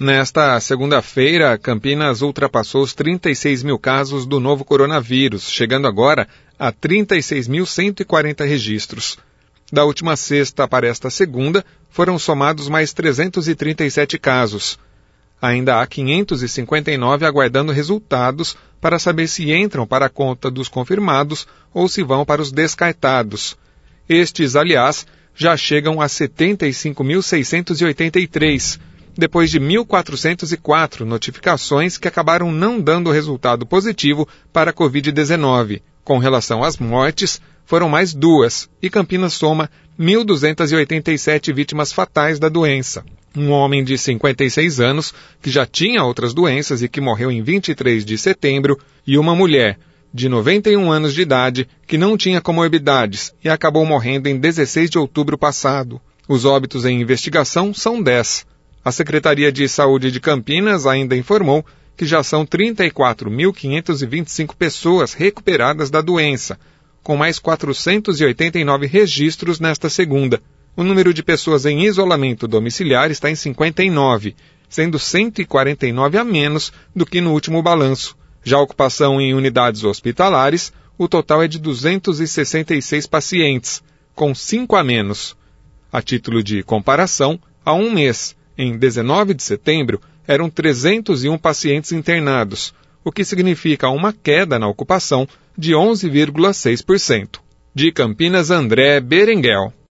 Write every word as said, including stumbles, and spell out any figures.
Nesta segunda-feira, Campinas ultrapassou os trinta e seis mil casos do novo coronavírus, chegando agora a trinta e seis mil cento e quarenta registros. Da última sexta para esta segunda, foram somados mais trezentos e trinta e sete casos. Ainda há quinhentos e cinquenta e nove aguardando resultados para saber se entram para a conta dos confirmados ou se vão para os descartados. Estes, aliás, já chegam a setenta e cinco mil seiscentos e oitenta e três, depois de mil quatrocentos e quatro notificações que acabaram não dando resultado positivo para a covid dezenove. Com relação às mortes, foram mais duas, e Campinas soma mil duzentas e oitenta e sete vítimas fatais da doença. Um homem de cinquenta e seis anos, que já tinha outras doenças e que morreu em vinte e três de setembro, e uma mulher de noventa e um anos de idade, que não tinha comorbidades e acabou morrendo em dezesseis de outubro passado. Os óbitos em investigação são dez. A Secretaria de Saúde de Campinas ainda informou que já são trinta e quatro mil quinhentas e vinte e cinco pessoas recuperadas da doença, com mais quatrocentos e oitenta e nove registros nesta segunda. O número de pessoas em isolamento domiciliar está em cinquenta e nove, sendo cento e quarenta e nove a menos do que no último balanço. Já a ocupação em unidades hospitalares, o total é de duzentos e sessenta e seis pacientes, com cinco a menos. A título de comparação, há um mês, em dezenove de setembro, eram trezentos e um pacientes internados, o que significa uma queda na ocupação de onze vírgula seis por cento. De Campinas, André Berenguel.